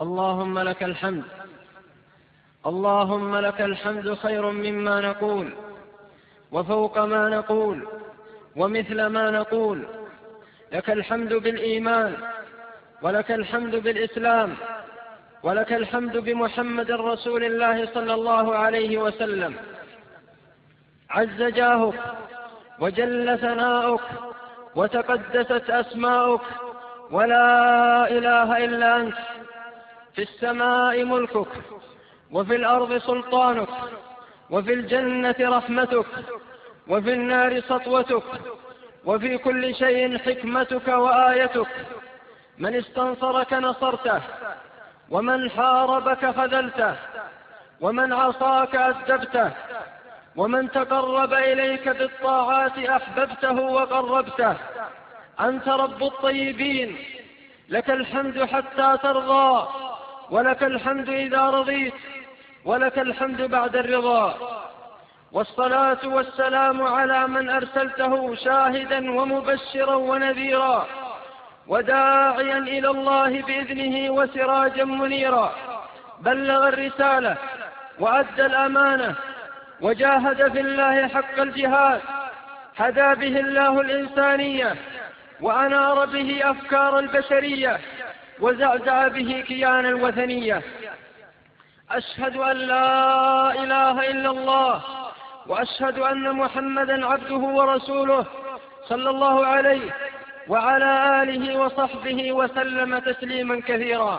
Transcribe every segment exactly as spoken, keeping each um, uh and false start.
اللهم لك الحمد، اللهم لك الحمد خير مما نقول وفوق ما نقول ومثل ما نقول. لك الحمد بالإيمان، ولك الحمد بالإسلام، ولك الحمد بمحمد رسول الله صلى الله عليه وسلم. عز جاهك وجل ثناؤك وتقدست أسماؤك، ولا إله إلا أنت. في السماء ملكك، وفي الأرض سلطانك، وفي الجنة رحمتك، وفي النار سطوتك، وفي كل شيء حكمتك وآيتك. من استنصرك نصرته، ومن حاربك خذلته، ومن عصاك أدبته، ومن تقرب إليك بالطاعات أحببته وقربته. أنت رب الطيبين، لك الحمد حتى ترضى، ولك الحمد إذا رضيت، ولك الحمد بعد الرضا. والصلاة والسلام على من أرسلته شاهدا ومبشرا ونذيرا، وداعيا إلى الله بإذنه وسراجا منيرا. بلغ الرسالة وأدى الأمانة، وجاهد في الله حق الجهاد. هدى به الله الإنسانية، وأنار به أفكار البشرية، وزعزع به كيان الوثنية. أشهد أن لا إله إلا الله، وأشهد أن محمدا عبده ورسوله، صلى الله عليه وعلى آله وصحبه وسلم تسليما كثيرا.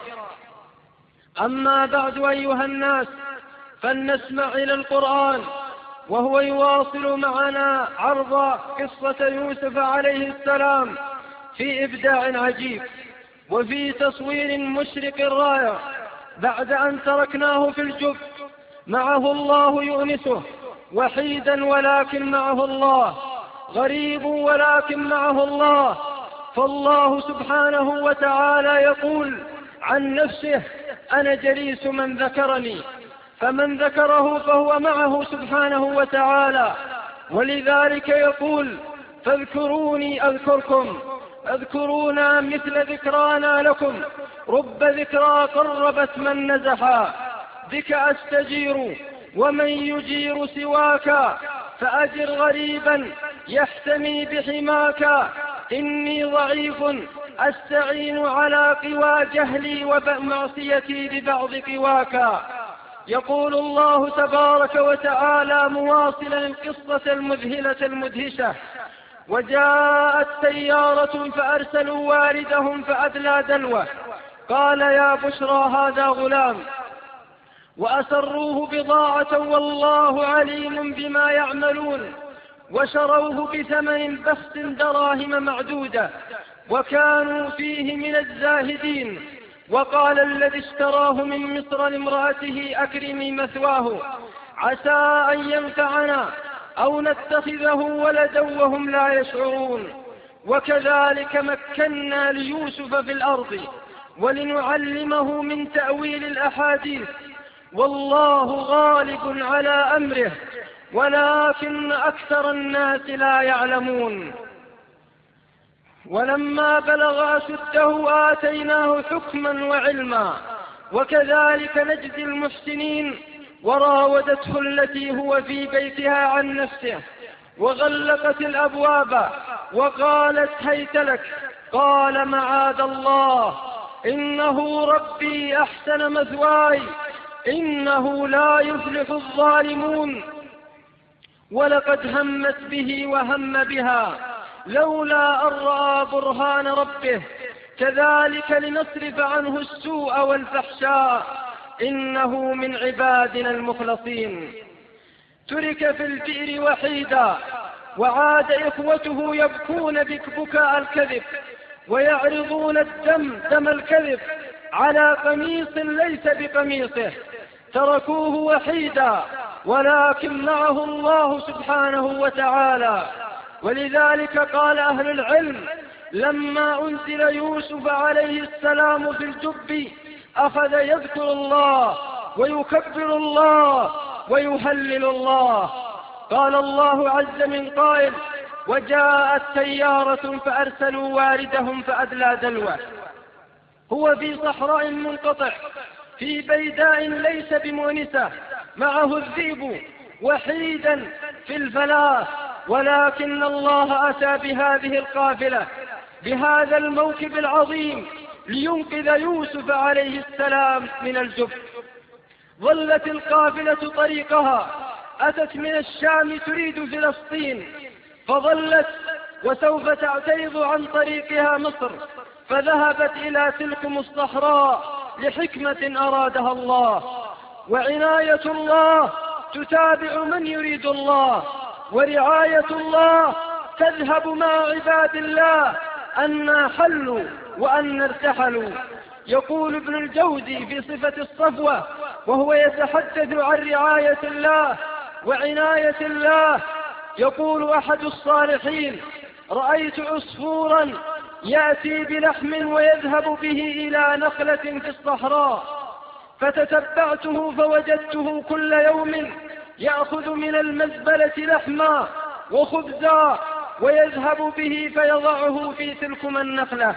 أما بعد أيها الناس، فلنسمع إلى القرآن، وهو يواصل معنا عرض قصة يوسف عليه السلام في إبداع عجيب، وفي تصوير مشرق الراية. بعد أن تركناه في الجب معه الله يؤنسه، وحيدا ولكن معه الله، غريب ولكن معه الله. فالله سبحانه وتعالى يقول عن نفسه: أنا جليس من ذكرني. فمن ذكره فهو معه سبحانه وتعالى، ولذلك يقول: فاذكروني أذكركم، اذكرونا مثل ذكرانا لكم، رب ذكرى قربت من نزحا. بك أستجير ومن يجير سواك، فأجر غريبا يحتمي بحماك. إني ضعيف أستعين على قوى جهلي ومعصيتي ببعض قواك. يقول الله تبارك وتعالى مواصلا القصة المذهلة المدهشة: وجاءت سيارة فأرسلوا واردهم فأدلى دلوه، قال يا بشرى هذا غلام، وأسروه بضاعة والله عليم بما يعملون، وشروه بثمن بخس دراهم معدودة، وكانوا فيه من الزاهدين. وقال الذي اشتراه من مصر لامرأته أكرمي مثواه، عسى أن ينفعنا أو نتخذه ولدا وهم لا يشعرون. وكذلك مكنا ليوسف في الأرض ولنعلمه من تأويل الأحاديث، والله غالب على أمره ولكن أكثر الناس لا يعلمون. ولما بلغ أشده آتيناه حكما وعلما، وكذلك نجزي المحسنين. وراودته التي هو في بيتها عن نفسه، وغلقت الأبواب وقالت هيت لك، قال معاذ الله إنه ربي أحسن مثواي إنه لا يفلح الظالمون. ولقد همت به وهم بها لولا أن رأى برهان ربه، كذلك لنصرف عنه السوء والفحشاء إنه من عبادنا المخلصين. ترك في البئر وحيدا، وعاد إخوته يبكون بكاء الكذب، ويعرضون الدم دم الكذب على قميص ليس بقميصه. تركوه وحيدا ولكن معه الله سبحانه وتعالى. ولذلك قال أهل العلم: لما أنزل يوسف عليه السلام في الجب أخذ يذكر الله ويكبر الله ويهلل الله. قال الله عز من قائل: وجاءت سيارة فأرسلوا واردهم فأدلى دلوه. هو في صحراء منقطع في بيداء ليس بمؤنسة معه الذئب وحيدا في الفلاة، ولكن الله أتى بهذه القافلة بهذا الموكب العظيم لينقذ يوسف عليه السلام من الجب. ظلت القافلة طريقها، أتت من الشام تريد فلسطين، فظلت وسوف تعترض عن طريقها مصر، فذهبت إلى تلكم الصحراء لحكمة أرادها الله. وعناية الله تتابع من يريد الله، ورعاية الله تذهب مع عباد الله أن حلوا وأن ارتحلوا. يقول ابن الجوزي في صفة الصفوة وهو يتحدث عن رعاية الله وعناية الله، يقول أحد الصالحين: رأيت عصفورا يأتي بلحم ويذهب به إلى نخلة في الصحراء، فتتبعته فوجدته كل يوم يأخذ من المزبلة لحما وخبزا ويذهب به فيضعه في تلكم النخلة.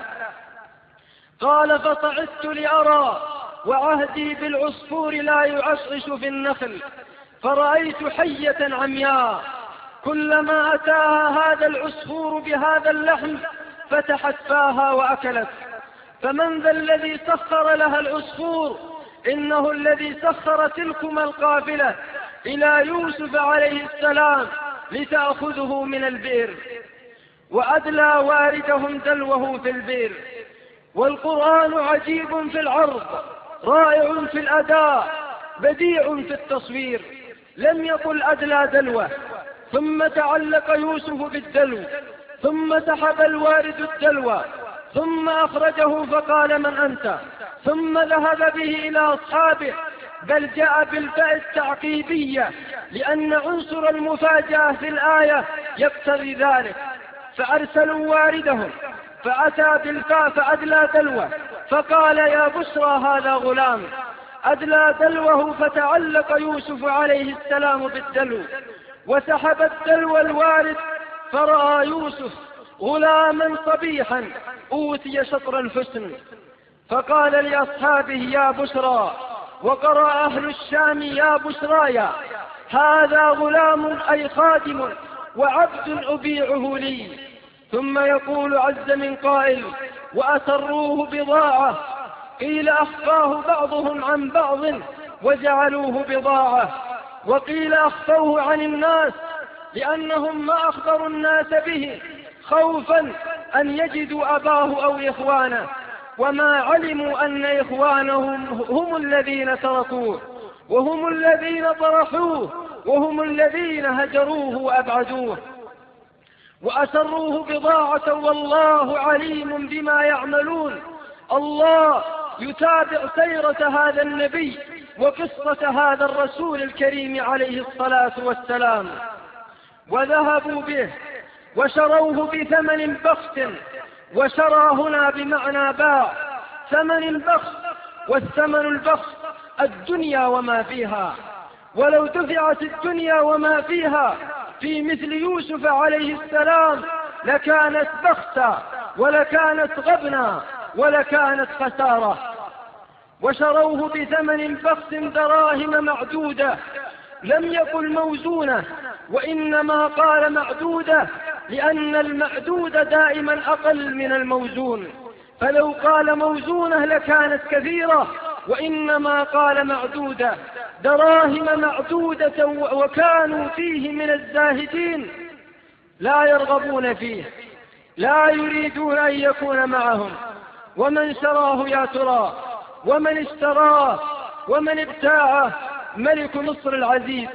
قال: فصعدت لأرى وعهدي بالعصفور لا يعشعش في النخل، فرأيت حية عمياء كلما أتاها هذا العصفور بهذا اللحم فتحت فاها وأكلت. فمن ذا الذي سخر لها العصفور؟ إنه الذي سخر تلكم القافلة إلى يوسف عليه السلام لتأخذه من البئر. وأدلى واردهم دلوه في البئر. والقرآن عجيب في العرض، رائع في الأداء، بديع في التصوير. لم يقل أدلى دلوه ثم تعلق يوسف بالدلو، ثم سحب الوارد الدلو، ثم أخرجه فقال: من أنت؟ ثم ذهب به إلى أصحابه، بل جاء بالفاء التعقيبية لأن عنصر المفاجأة في الآية يقتضي ذلك. فأرسلوا واردهم فأتى بالفاء فأدلى دلوه، فقال: يا بشرى هذا غلام. أدلى دلوه فتعلق يوسف عليه السلام بالدلو، وسحب الدلو الوارد، فرأى يوسف غلاما صبيحا أوتي شطر الحسن، فقال لأصحابه: يا بشرى. وقرأ أهل الشام: يا بشرايا، هذا غلام أي خادم وعبد أبيعه لي. ثم يقول عز من قائل: وأسروه بضاعة، قيل أخفاه بعضهم عن بعض وجعلوه بضاعة، وقيل أخفوه عن الناس لأنهم ما أخبروا الناس به خوفا أن يجدوا أباه أو إخوانه، وما علموا أن إخوانهم هم الذين تركوه وهم الذين طرحوه وهم الذين هجروه وأبعدوه. وأسروه بضاعة والله عليم بما يعملون. الله يتابع سيرة هذا النبي وقصة هذا الرسول الكريم عليه الصلاة والسلام. وذهبوا به وشروه بثمن بخس، وشرى هنا بمعنى باع، ثمن بخس، والثمن البخس الدنيا وما فيها. ولو دفعت الدنيا وما فيها في مثل يوسف عليه السلام لكانت بخسا ولكانت غبنا ولكانت خسارة. وشروه بثمن بخس دراهم معدودة، لم يقل موزونة وإنما قال معدودة لأن المعدود دائما أقل من الموزون، فلو قال موزونة لكانت كثيرة، وإنما قال معدودة، دراهم معدودة. وكانوا فيه من الزاهدين لا يرغبون فيه، لا يريدون أن يكون معهم. ومن شراه يا ترى؟ ومن اشتراه ومن ابتاعه؟ ملك مصر العزيز.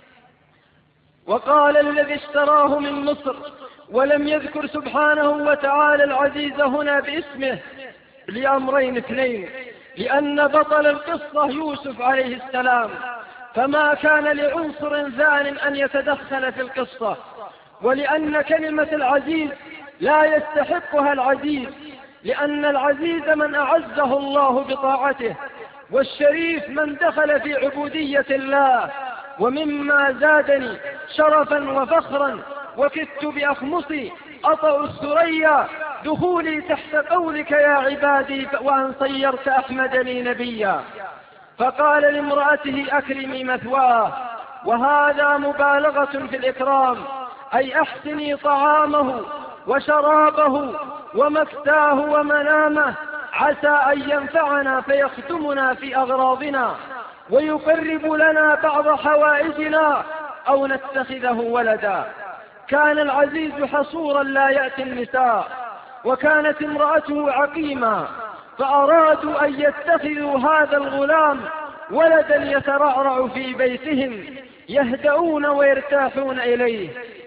وقال الذي اشتراه من مصر، ولم يذكر سبحانه وتعالى العزيز هنا باسمه لأمرين اثنين: لأن بطل القصة يوسف عليه السلام، فما كان لعنصر ثان أن يتدخل في القصة، ولأن كلمة العزيز لا يستحقها العزيز، لأن العزيز من أعزه الله بطاعته، والشريف من دخل في عبودية الله. ومما زادني شرفا وفخرا وكدت بأخمصي أطأ الثريا دخولي تحت قولك يا عبادي، وأن صيرت أحمد لي نبيا. فقال لامرأته أكرمي مثواه، وهذا مبالغة في الإكرام، أي أحسني طعامه وشرابه ومكساه ومنامه، عسى أن ينفعنا فيخدمنا في أغراضنا ويقرب لنا بعض حوائجنا أو نتخذه ولدا. كان العزيز حصورا لا يأتي النساء، وكانت امرأته عقيما، فأرادوا أن يتخذوا هذا الغلام ولدا يترعرع في بيتهم يهدؤون ويرتاحون إليه،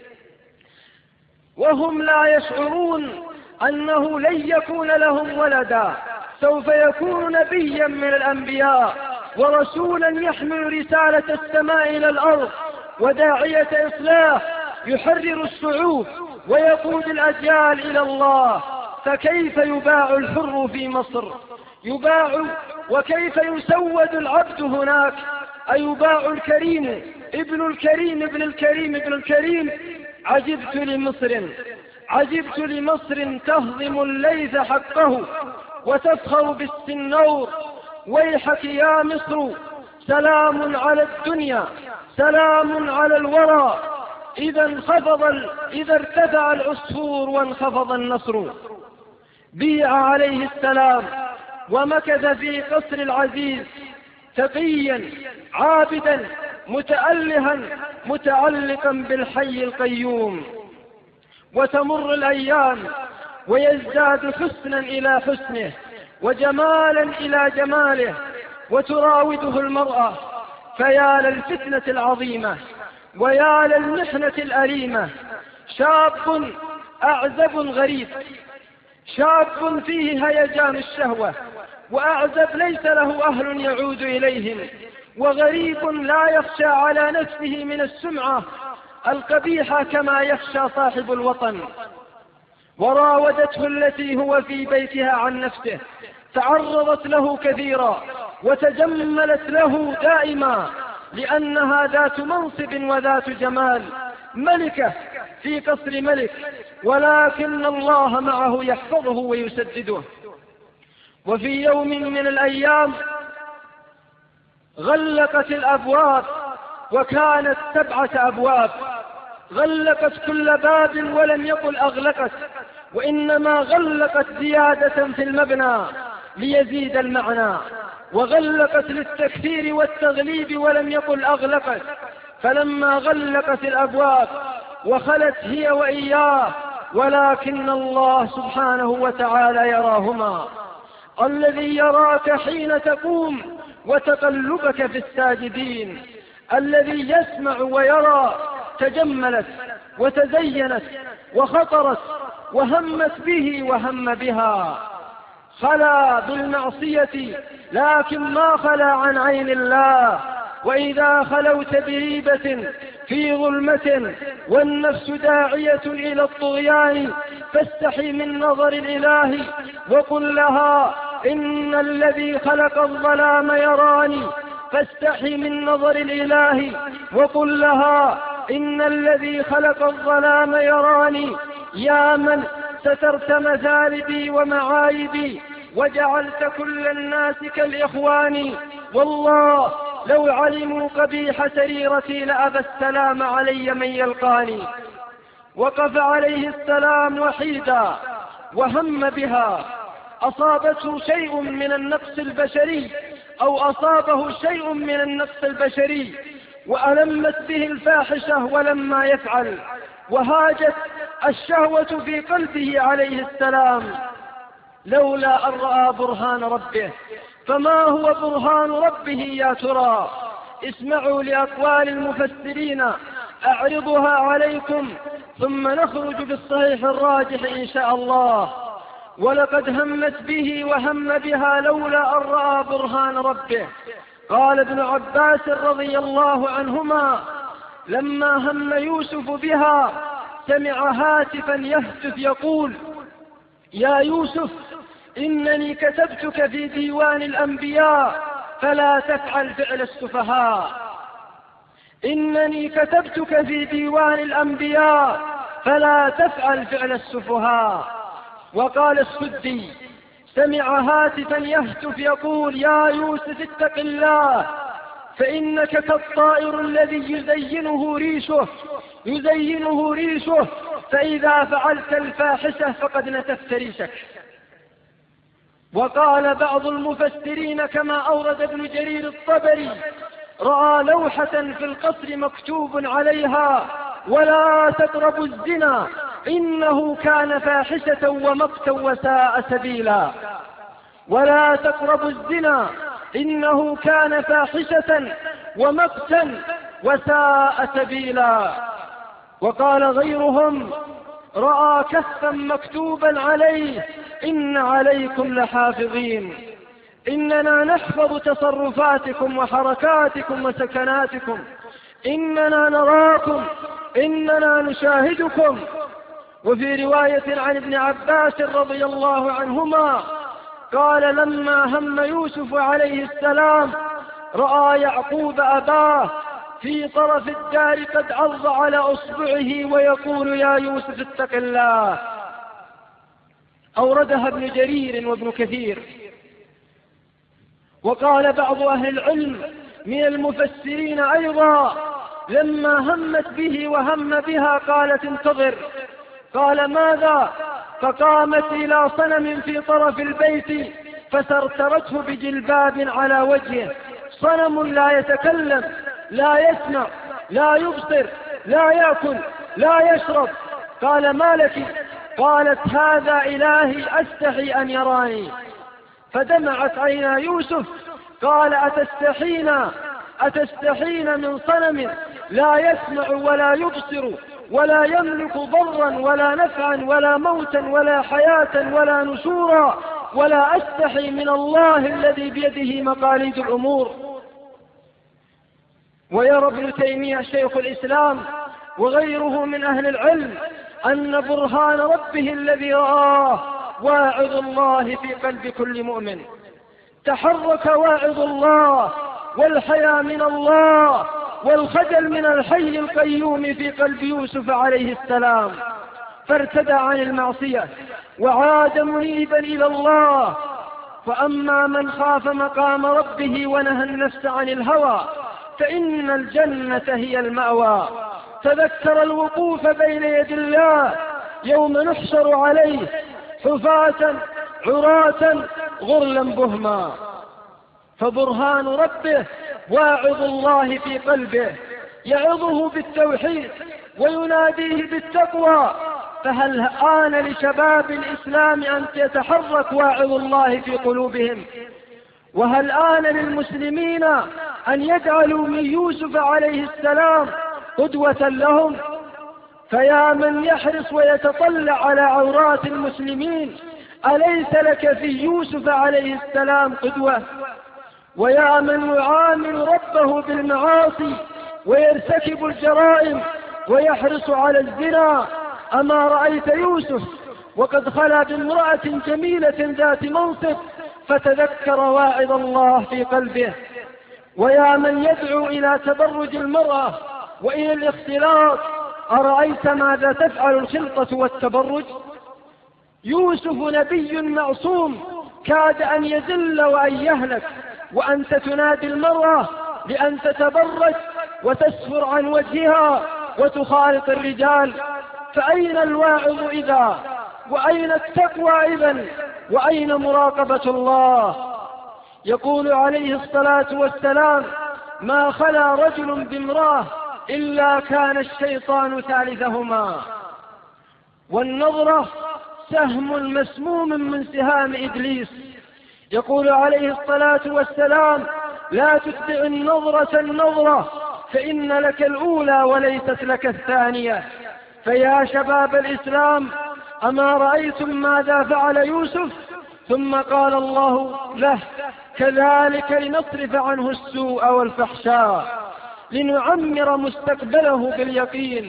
وهم لا يشعرون أنه لن يكون لهم ولدا، سوف يكون نبيا من الأنبياء ورسولا يحمل رسالة السماء إلى الأرض وداعية إصلاح يحرر الشعوب ويقود الأجيال إلى الله. فكيف يباع الحر في مصر؟ يباع، وكيف يسود العبد هناك؟ أيباع الكريم ابن الكريم ابن الكريم ابن الكريم؟ عجبت لمصر، عجبت لمصر تهضم الليث حقه وتفخر بالسنور. ويحك يا مصر، سلام على الدنيا، سلام على الورى، إذا انخفض ال... إذا ارتفع العصفور وانخفض النصر. بيع عليه السلام ومكث في قصر العزيز تقيا عابدا متألها متعلقا بالحي القيوم. وتمر الأيام ويزداد حسنا إلى حسنه وجمالا إلى جماله، وتراوده المرأة، فيا للفتنة العظيمة ويا للمحنة الأليمة. شاب أعزب غريب، شاب فيه هيجان الشهوة، وأعزب ليس له أهل يعود إليهم، وغريب لا يخشى على نفسه من السمعة القبيحة كما يخشى صاحب الوطن. وراودته التي هو في بيتها عن نفسه، تعرضت له كثيرا وتجملت له دائما، لأنها ذات منصب وذات جمال، ملكة في قصر ملك، ولكن الله معه يحفظه ويسدده. وفي يوم من الأيام غلقت الأبواب، وكانت سبعة أبواب، غلقت كل باب ولم يقل أغلقت، وإنما غلقت زيادة في المبنى ليزيد المعنى، وغلقت للتكثير والتغليب ولم يقل أغلقت. فلما غلقت الأبواب وخلت هي وإياه، ولكن الله سبحانه وتعالى يراهما، الذي يراك حين تقوم وتقلبك في الساجدين، الذي يسمع ويرى. تجملت وتزينت وخطرت وهمت به وهم بها، خلا بالمعصية لكن ما خلا عن عين الله. وإذا خلوت بريبة في ظلمة والنفس داعية إلى الطغيان، فاستحي من نظر الإله وقل لها إن الذي خلق الظلام يراني. فاستحي من نظر الإله وقل لها إن الذي خلق الظلام يراني. يا من سترت مثالبي ومعايبي وجعلت كل الناس كالإخوان، والله لو علموا قبيح سريرتي لأبى السلام علي من يلقاني. وقف عليه السلام وحيدا وهم بها، أصابته شيء من النقص البشري أو أصابه شيء من النقص البشري، وألمت به الفاحشة ولما يفعل، وهاجت الشهوة في قلبه عليه السلام، لولا أن رأى برهان ربه. فما هو برهان ربه يا ترى؟ اسمعوا لأقوال المفسرين أعرضها عليكم ثم نخرج بالصحيح الراجح إن شاء الله. ولقد همت به وهم بها لولا أن رأى برهان ربه. قال ابن عباس رضي الله عنهما: لما هم يوسف بها سمع هاتفا يهتف يقول: يا يوسف إنني كتبتك في ديوان الأنبياء فلا تفعل فعل السفهاء. إنني كتبتك في ديوان الأنبياء فلا تفعل فعل السفهاء. وقال السدي: سمع هاتفا يهتف يقول: يا يوسف اتق الله، فإنك كالطائر الذي يزينه ريشه يزينه ريشه فإذا فعلت الفاحشة فقد نتفت ريشك. وقال بعض المفسرين كما أورد ابن جرير الطبري: رأى لوحة في القصر مكتوب عليها: ولا تقربوا الزنا إنه كان فاحشة ومقتا وساء سبيلا. ولا تقربوا الزنا إنه كان فاحشة ومقتا وساء سبيلا. وقال غيرهم: رأى كفا مكتوبا عليه: إن عليكم لحافظين. إننا نحفظ تصرفاتكم وحركاتكم وسكناتكم، إننا نراكم، إننا نشاهدكم. وفي رواية عن ابن عباس رضي الله عنهما قال: لما هم يوسف عليه السلام رأى يعقوب أباه في طرف الدار قد عض على أصبعه ويقول: يا يوسف اتق الله. أوردها ابن جرير وابن كثير. وقال بعض أهل العلم من المفسرين أيضا: لما همت به وهم بها قالت: انتظر. قال: ماذا؟ فقامت إلى صنم في طرف البيت فسرسرته بجلباب على وجهه، صنم لا يتكلم، لا يسمع، لا يبصر، لا يأكل، لا يشرب. قال: ما لك؟ قالت: هذا إلهي أستحي أن يراني. فدمعت عينا يوسف. قال: أتستحين أتستحين من صنم لا يسمع ولا يبصر ولا يملك ضرا ولا نفعا ولا موتا ولا حياة ولا نشورا، ولا أستحي من الله الذي بيده مقاليد الأمور. ويرى ابن تيمية شيخ الإسلام وغيره من أهل العلم أن برهان ربه الذي رآه واعظ الله في قلب كل مؤمن. تحرك واعظ الله والحياء من الله والخجل من الحي القيوم في قلب يوسف عليه السلام، فارتدى عن المعصية وعاد منيبا إلى الله. فأما من خاف مقام ربه ونهى النفس عن الهوى فإن الجنة هي المأوى. تذكر الوقوف بين يدي الله يوم نحشر عليه حفاة عراة غرلا بهما. فبرهان ربه واعظ الله في قلبه، يعظه بالتوحيد ويناديه بالتقوى. فهل آن لشباب الإسلام أن يتحرك واعظ الله في قلوبهم؟ وهل آن للمسلمين أن يجعلوا من يوسف عليه السلام قدوة لهم؟ فيا من يحرص ويتطلع على عورات المسلمين، أليس لك في يوسف عليه السلام قدوة؟ ويا من يعامل ربه بالمعاصي ويرتكب الجرائم ويحرص على الزنا، أما رأيت يوسف وقد خلا بامرأة جميلة ذات منصب فتذكر واعظ الله في قلبه؟ ويا من يدعو إلى تبرج المرأة وإلى الاختلاط، أرأيت ماذا تفعل الخلطة والتبرج؟ يوسف نبي معصوم كاد أن يذل وأن يهلك، وأنت تنادي المرأة لأن تتبرج وتسفر عن وجهها وتخالط الرجال. فأين الواعظ إذا؟ وأين التقوى إذن؟ وأين مراقبة الله؟ يقول عليه الصلاة والسلام: ما خلا رجل بامرأة إلا كان الشيطان ثالثهما. والنظرة سهم مسموم من سهام إبليس. يقول عليه الصلاة والسلام: لا تتبع النظرة النظرة فإن لك الأولى وليست لك الثانية. فيا شباب الإسلام، أما رأيتم ماذا فعل يوسف؟ ثم قال الله له: كذلك لنصرف عنه السوء والفحشاء لنعمر مستقبله باليقين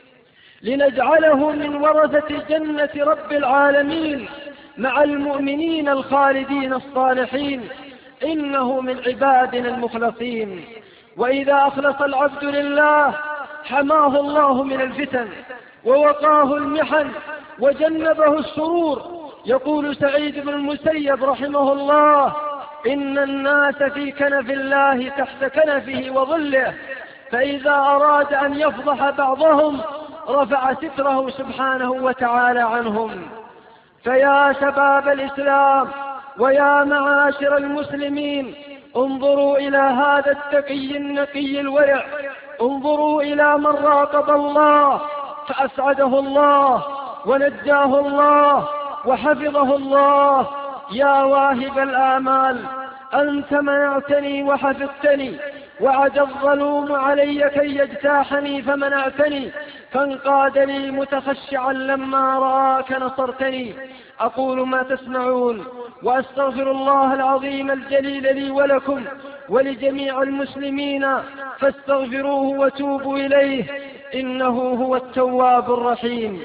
لنجعله من ورثة جنة رب العالمين مع المؤمنين الخالدين الصالحين، إنه من عبادنا المخلصين. وإذا أخلص العبد لله حماه الله من الفتن ووقاه المحن وجنبه الشرور، يقول سعيد بن المسيب رحمه الله: إن الناس في كنف الله تحت كنفه وظله، فإذا أراد أن يفضح بعضهم رفع ستره سبحانه وتعالى عنهم. فيا شباب الإسلام ويا معاشر المسلمين، انظروا إلى هذا التقي النقي الورع، انظروا إلى من راقب الله فأسعده الله ونجاه الله وحفظه الله. يا واهب الآمال، أنت منعتني وحفظتني، وعد الظلوم علي كي يجتاحني فمنعتني، فانقاد لي متخشعا لما رآك نصرتني. أقول ما تسمعون، وأستغفر الله العظيم الجليل لي ولكم ولجميع المسلمين، فاستغفروه وتوبوا إليه، إنه هو التواب الرحيم.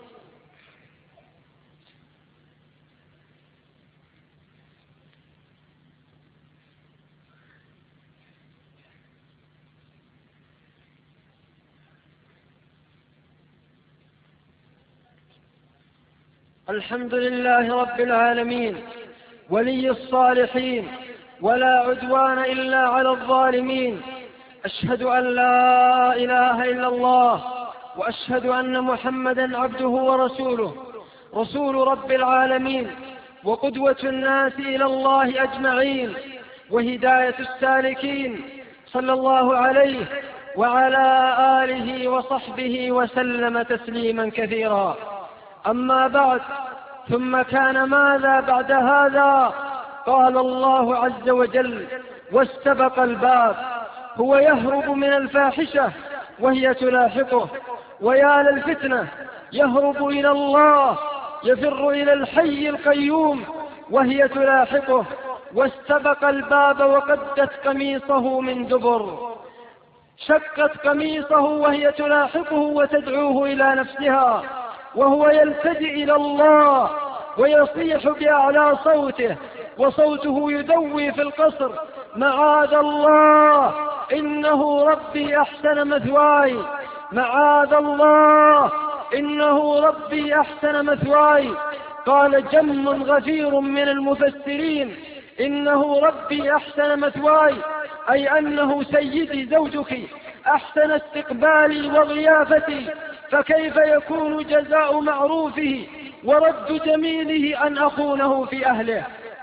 الحمد لله رب العالمين، ولي الصالحين، ولا عدوان إلا على الظالمين. أشهد أن لا إله إلا الله، وأشهد أن محمدا عبده ورسوله، رسول رب العالمين، وقدوة الناس إلى الله أجمعين، وهداية السالكين، صلى الله عليه وعلى آله وصحبه وسلم تسليما كثيرا. أما بعد، ثم كان ماذا بعد هذا؟ قال الله عز وجل: واستبق الباب. هو يهرب من الفاحشة وهي تلاحقه، ويا للفتنة، يهرب إلى الله، يفر إلى الحي القيوم وهي تلاحقه. واستبق الباب وقدت قميصه من دبر، شقت قميصه وهي تلاحقه وتدعوه إلى نفسها، وهو يلتجئ إلى الله ويصيح بأعلى صوته، وصوته يدوي في القصر: معاذ الله، إنه ربي أحسن مثواي، معاذ الله، إنه ربي أحسن مثواي. قال جم غفير من المفسرين: إنه ربي أحسن مثواي، أي أنه سيدي زوجك أحسن استقبالي وضيافتي، فكيف يكون جزاء معروفه ورد جميله أن أخونه في أهله.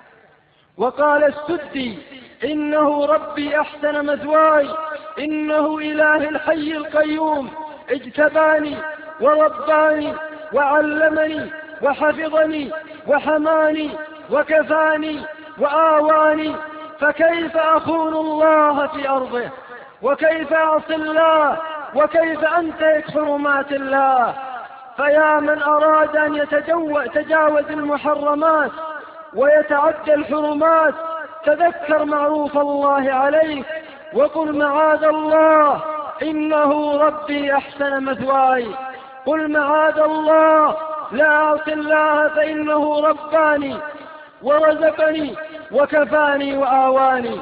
وقال السدي: إنه ربي أحسن مثواي، إنه إله الحي القيوم اجتباني ورباني وعلمني وحفظني وحماني وكفاني وآواني، فكيف أخون الله في أرضه، وكيف أعصي الله، وكيف أنتهك حرمات الله. فيا من أراد أن يتجاوز المحرمات ويتعدى الحرمات، تذكر معروف الله عليك، وقل معاذ الله، إنه ربي أحسن مثواي. قل معاذ الله، لا أعصي الله فإنه رباني ورزقني وكفاني وآواني.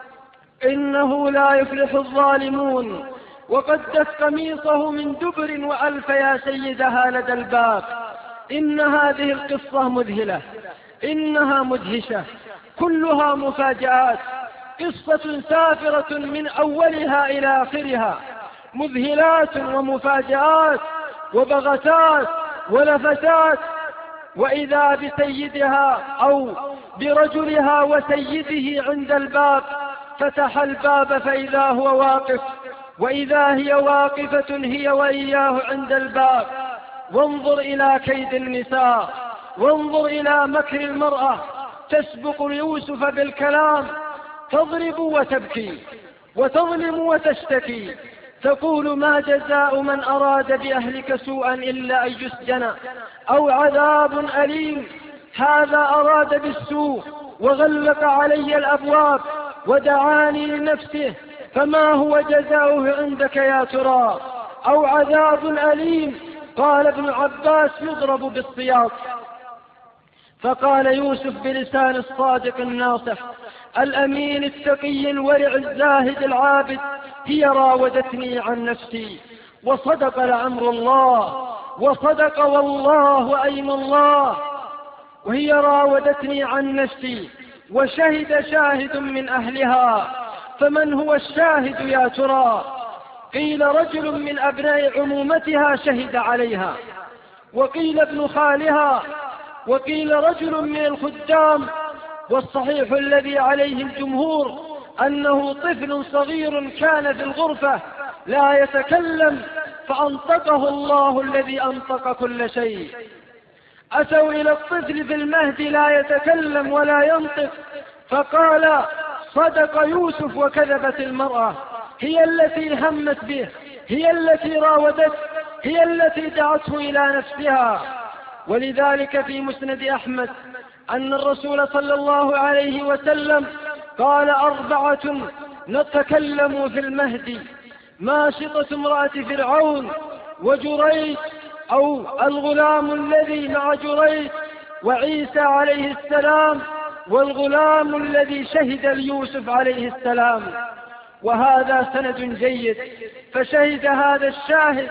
إنه لا يفلح الظالمون. وقدت قميصه من دبر وألف يا سيدها لدى الباب. إن هذه القصة مذهلة، إنها مدهشة، كلها مفاجآت، قصة سافرة من أولها إلى آخرها، مذهلات ومفاجآت وبغتات ولفتات. وإذا بسيدها أو برجلها وسيده عند الباب، فتح الباب فإذا هو واقف، وإذا هي واقفة هي وإياه عند الباب. وانظر إلى كيد النساء، وانظر إلى مكر المرأة، تسبق يوسف بالكلام، تضرب وتبكي وتظلم وتشتكي، تقول: ما جزاء من أراد بأهلك سوءا إلا أن يسجن أو عذاب أليم. هذا أراد بالسوء وغلق علي الأبواب ودعاني لنفسه، فما هو جزاؤه عندك يا ترى؟ أو عذاب أليم. قال ابن عباس: يضرب بالسياط. فقال يوسف بلسان الصادق الناصح الأمين التقي الورع الزاهد العابد: هي راودتني عن نفسي، وصدق لعمر الله، وصدق والله أيم الله. وهي راودتني عن نفسي وشهد شاهد من أهلها. فمن هو الشاهد يا ترى؟ قيل رجل من أبناء عمومتها شهد عليها، وقيل ابن خالها، وقيل رجل من الخدام، والصحيح الذي عليه الجمهور أنه طفل صغير كان في الغرفة لا يتكلم فأنطقه الله الذي أنطق كل شيء. أتوا إلى الطفل في المهد لا يتكلم ولا ينطق، فقال صدق يوسف وكذبت المرأة، هي التي همت به، هي التي راودته، هي التي دعته إلى نفسها. ولذلك في مسند أحمد أن الرسول صلى الله عليه وسلم قال أربعة نتكلم في المهد: ماشطة امرأة فرعون، وجريج أو الغلام الذي مع جريج، وعيسى عليه السلام، والغلام الذي شهد ليوسف عليه السلام. وهذا سند جيد. فشهد هذا الشاهد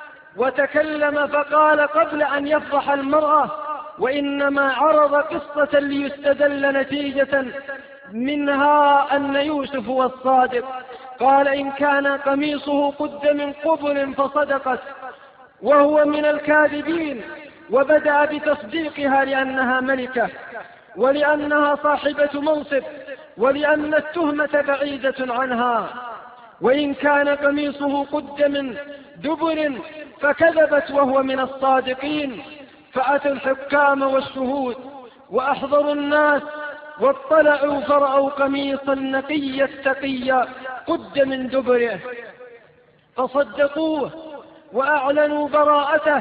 وتكلم فقال قبل أن يفضح المرأة، وإنما عرض قصة ليستدل نتيجة منها أن يوسف هو الصادق. قال إن كان قميصه قد من قبل فصدقت وهو من الكاذبين، وبدأ بتصديقها لأنها ملكة ولأنها صاحبة منصب ولأن التهمة بعيدة عنها. وإن كان قميصه قد من دبر فكذبت وهو من الصادقين. فأتى الحكام والشهود وأحضروا الناس واطلعوا فرأوا قميصا نقي التقي قد من دبره، فصدقوه وأعلنوا براءته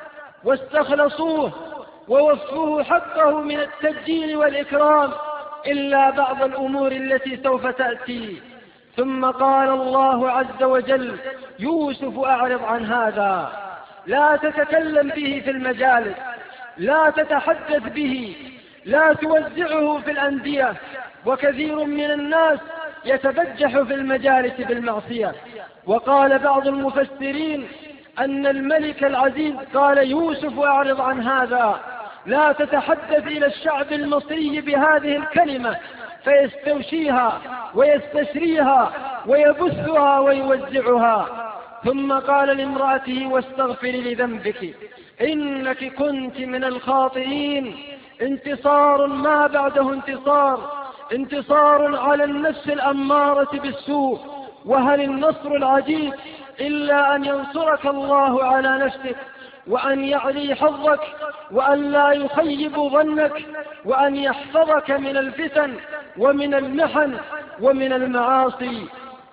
واستخلصوه ووفوه حقه من التبجيل والإكرام، إلا بعض الأمور التي سوف تأتي. ثم قال الله عز وجل: يوسف أعرض عن هذا، لا تتكلم به في المجالس، لا تتحدث به، لا توزعه في الأندية. وكثير من الناس يتبجح في المجالس بالمعصية. وقال بعض المفسرين أن الملك العزيز قال: يوسف أعرض عن هذا، لا تتحدث إلى الشعب المصري بهذه الكلمة فيستوشيها ويستشريها ويبثها ويوزعها. ثم قال لامرأته: واستغفري لذنبك إنك كنت من الخاطئين. انتصار ما بعده انتصار، انتصار على النفس الأمارة بالسوء. وهل النصر العجيب إلا أن ينصرك الله على نفسك، وأن يعلي حظك، وأن لا يخيب ظنك، وأن يحفظك من الفتن ومن المحن ومن المعاصي.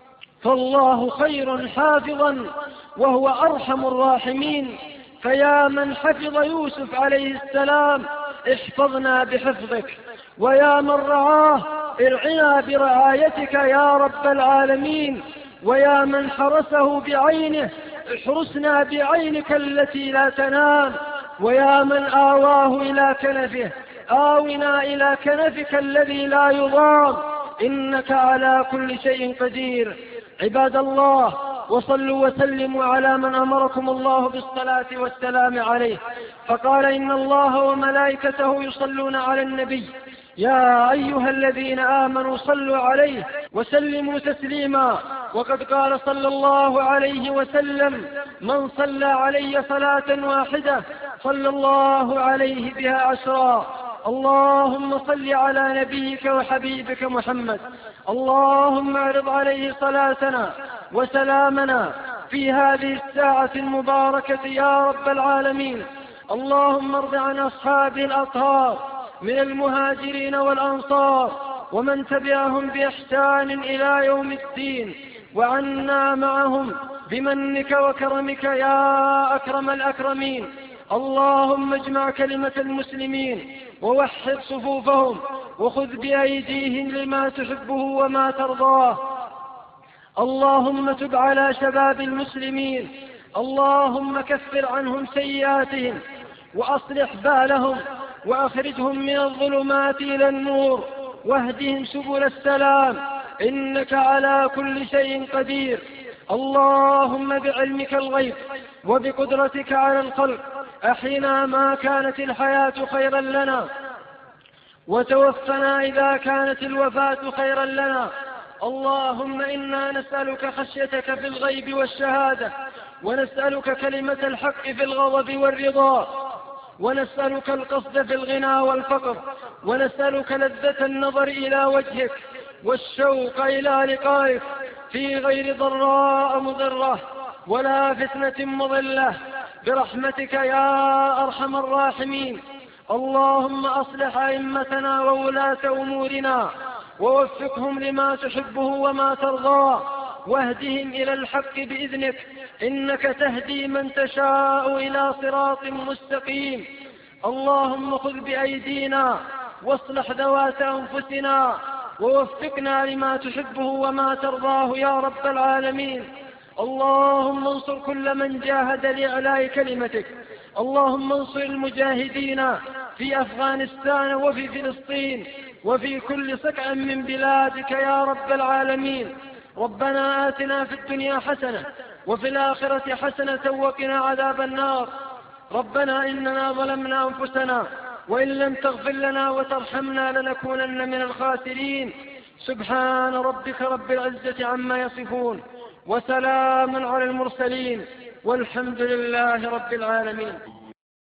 فالله خير حافظا وهو أرحم الراحمين. فيا من حفظ يوسف عليه السلام احفظنا بحفظك، ويا من رعاه ارعنا برعايتك يا رب العالمين، ويا من حرسه بعينه احرسنا بعينك التي لا تنام، ويا من آواه إلى كنفه آونا إلى كنفك الذي لا يضام، إنك على كل شيء قدير. عباد الله، وصلوا وسلموا على من أمركم الله بالصلاة والسلام عليه، فقال: إن الله وملائكته يصلون على النبي يا أيها الذين آمنوا صلوا عليه وسلموا تسليما. وقد قال صلى الله عليه وسلم: من صلى علي صلاة واحدة صلى الله عليه بها عشرا. اللهم صل على نبيك وحبيبك محمد. اللهم اعرض عليه صلاتنا وسلامنا في هذه الساعة المباركة يا رب العالمين. اللهم ارض عن أصحابه الأطهار من المهاجرين والأنصار ومن تبعهم بإحسان إلى يوم الدين، وعنا معهم بمنك وكرمك يا أكرم الأكرمين. اللهم اجمع كلمة المسلمين ووحد صفوفهم وخذ بأيديهم لما تحبه وما ترضاه. اللهم تب على شباب المسلمين، اللهم كفر عنهم سيئاتهم وأصلح بالهم وأخرجهم من الظلمات إلى النور واهدهم سبل السلام، إنك على كل شيء قدير. اللهم بعلمك الغيب وبقدرتك على الخلق أحينا ما كانت الحياة خيرا لنا وتوفنا إذا كانت الوفاة خيرا لنا. اللهم إنا نسألك خشيتك في الغيب والشهادة، ونسألك كلمة الحق في الغضب والرضا، ونسألك القصد في الغنى والفقر، ونسألك لذة النظر إلى وجهك والشوق إلى لقائك في غير ضراء مضرة ولا فتنة مضلة، برحمتك يا أرحم الراحمين. اللهم أصلح أئمتنا وولاة أمورنا، ووفقهم لما تحبه وما ترضى، واهدهم إلى الحق بإذنك، إنك تهدي من تشاء إلى صراط مستقيم. اللهم خذ بأيدينا واصلح ذوات أنفسنا، ووفقنا لما تحبه وما ترضاه يا رب العالمين. اللهم انصر كل من جاهد لإعلاء كلمتك. اللهم انصر المجاهدين في أفغانستان وفي فلسطين وفي كل سكع من بلادك يا رب العالمين. ربنا آتنا في الدنيا حسنة وفي الآخرة حسنة وقنا عذاب النار. ربنا إننا ظلمنا أنفسنا، وإن لم تغفر لنا وترحمنا لنكونن من الخاسرين. سبحان ربك رب العزة عما يصفون، وسلام على المرسلين، والحمد لله رب العالمين.